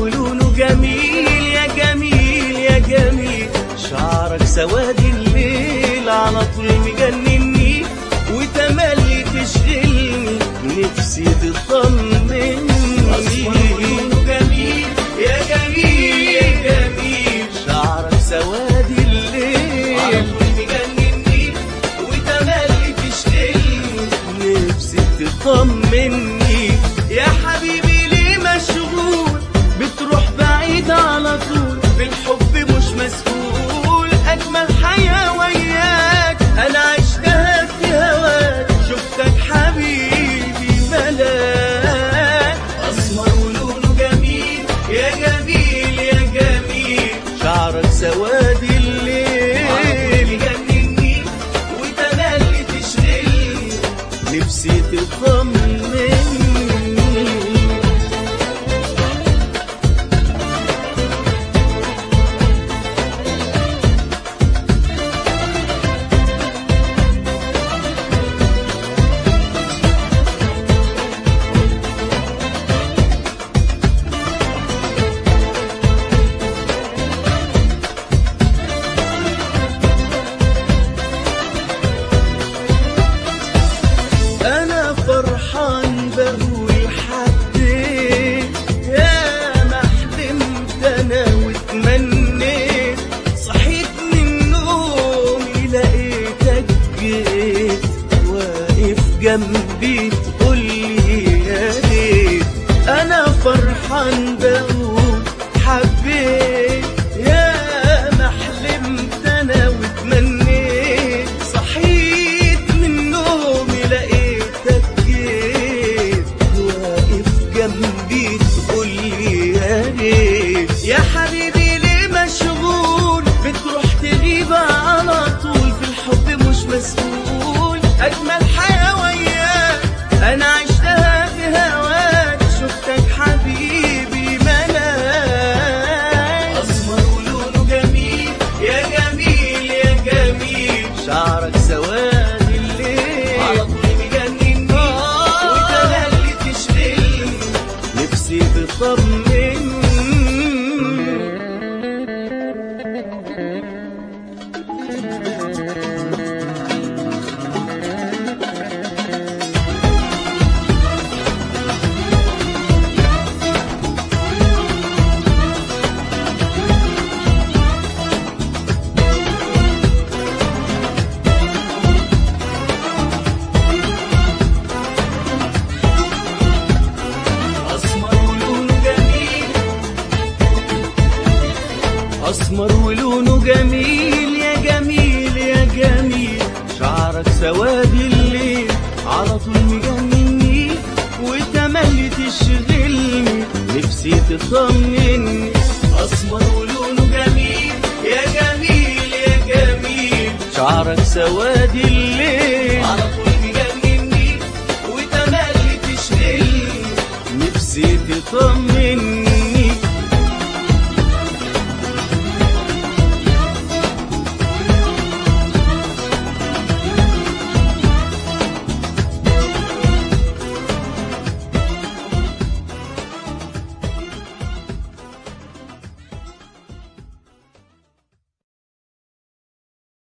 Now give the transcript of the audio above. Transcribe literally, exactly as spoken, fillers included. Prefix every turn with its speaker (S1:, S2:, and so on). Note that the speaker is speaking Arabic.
S1: ولونه جميل يا جميل يا جميل، شعرك سواد الليل على طول مجنني، وتملي تشغلني نفسي تطمني. أسمر ولونه جميل يا جميل يا جميل، شعرك سواد الليل على طول مجنني، وتملي تشغلني نفسي تطمني. يا حبيبي ليه مشغول بتروح بعيد على طول، بالحب مش مسؤول، أجمل حياة وياك أنا عشتها في هواك، شفتك حبيبي ملاك. أسمر ولونه جميل يا جميل يا جميل، شعرك سواد الليل يجنني، وتملي تشغلني نفسي تطمني. أنا فرحان بقول حبيت، يا ما حلمت أنا واتمنيت، صحيت من نومي لقيتك جيت، واقف جنبي تقولي يا ريت. أنا فرحان بقول حبيت، يا ما حلمت أنا واتمنيت، صحيت من نومي لقيتك جيت، واقف جنبي تقولي يا ريت. يا حبيبي ليه مشغول بتروح تغيب على طول، في الحب مش مسؤول، أجمل حياة وياك أنا عشتها في هواك، شفتك حبيبي ملاك. أسمر ولونه جميل يا جميل يا جميل، شعرك سواد الليل على طول مجنني، وتملي تشغلني نفسي تطمني. أسمر ولونه جميل يا جميل يا جميل، شعرك سواد الليل على طول مجنني، وتملي تشغلني نفسي تطمني. أسمر ولونه جميل يا جميل يا جميل، شعرك سواد الليل على طول مجنني، وتملي تشغلني نفسي تطمني.